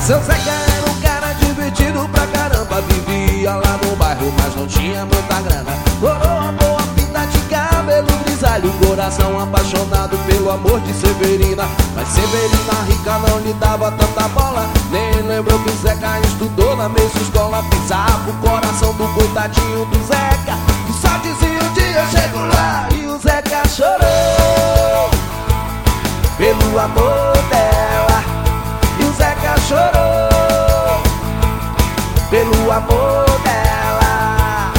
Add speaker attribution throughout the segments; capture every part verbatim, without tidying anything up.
Speaker 1: Seu Zeca era um cara divertido pra caramba, vivia lá no bairro, mas não tinha muita grana. Coroa boa, pinta de cabelo grisalho, coração apaixonado pelo amor de Severina. Mas Severina rica não lhe dava tanta bola, nem lembrou que o Zeca estudou na mesma escola. Pisava o coração do coitadinho do Zeca, que só dizia um dia eu chego lá. E o Zeca chorou pelo amor dela, e o Zeca chorou pelo amor dela.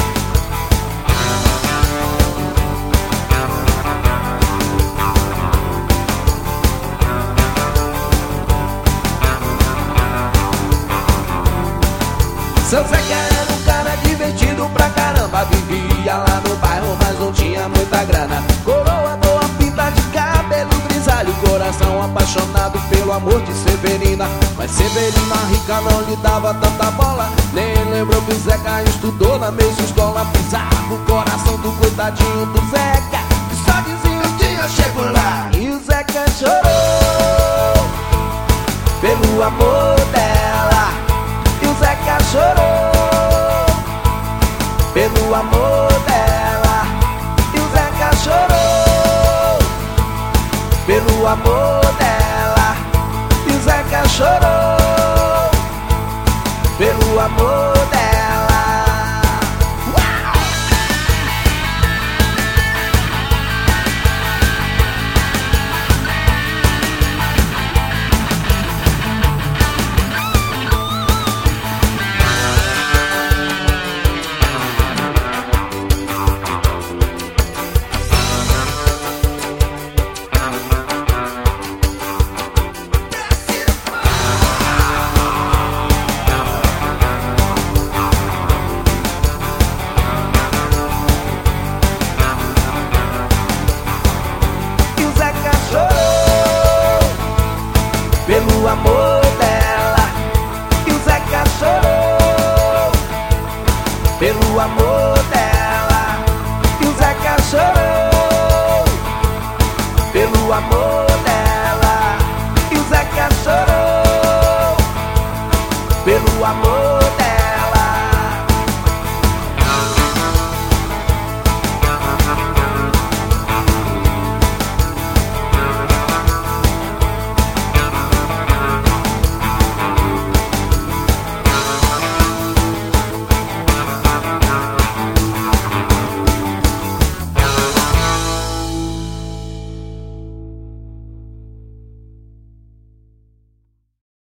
Speaker 1: Seu Zeca era um cara divertido pra caramba, vivia lá no bairro, mas não tinha muita grana. Coroa boa, pinta de cabelo grisalho, coração apaixonado pelo amor de Severina. Mas Severina rica não lhe dava tanta bola, nem lembrou que o Zeca estudou na mesma escola. Pisava o coração do coitadinho do Zeca, que só dizia um dia eu chego lá. E o Zeca chorou pelo amor dela, e o Zeca chorou pelo amor dela, e o Zeca chorou pelo amor dela, e o Zeca chorou pelo amor dela. Pelo amor dela, e o Zeca chorou pelo amor dela, e o Zeca chorou pelo amor